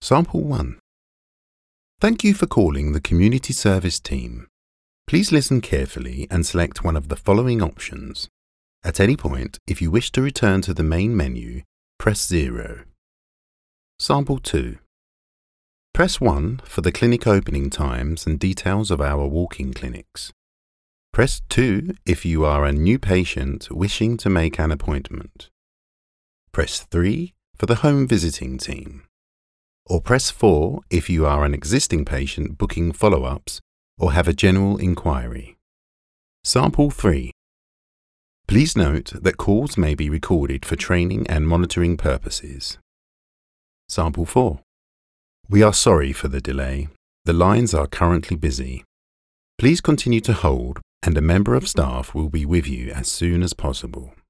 Sample 1. Thank you for calling the Community Service Team. Please listen carefully and select one of the following options. At any point, if you wish to return to the main menu, press 0. Sample 2. Press 1 for the clinic opening times and details of our walk-in clinics. Press 2 if you are a new patient wishing to make an appointment. Press 3 for the home visiting team. Or press 4 if you are an existing patient booking follow-ups or have a general inquiry. Sample 3. Please note that calls may be recorded for training and monitoring purposes. Sample 4. We are sorry for the delay. The lines are currently busy. Please continue to hold and a member of staff will be with you as soon as possible.